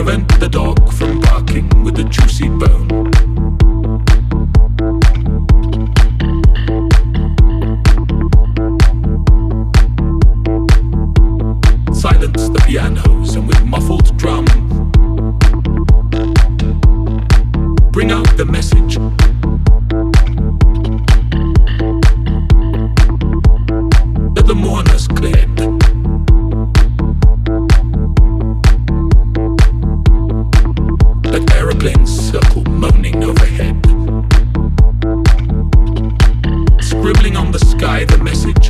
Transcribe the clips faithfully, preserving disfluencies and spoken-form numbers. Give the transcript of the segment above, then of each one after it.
prevent the dog from barking with a juicy bone. Silence the pianos and with muffled drum bring out the message. That the mourners cleared. That aeroplanes circle moaning overhead. Scribbling on the sky the message.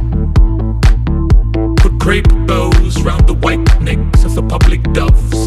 Put crepe bows round the white necks of the public doves.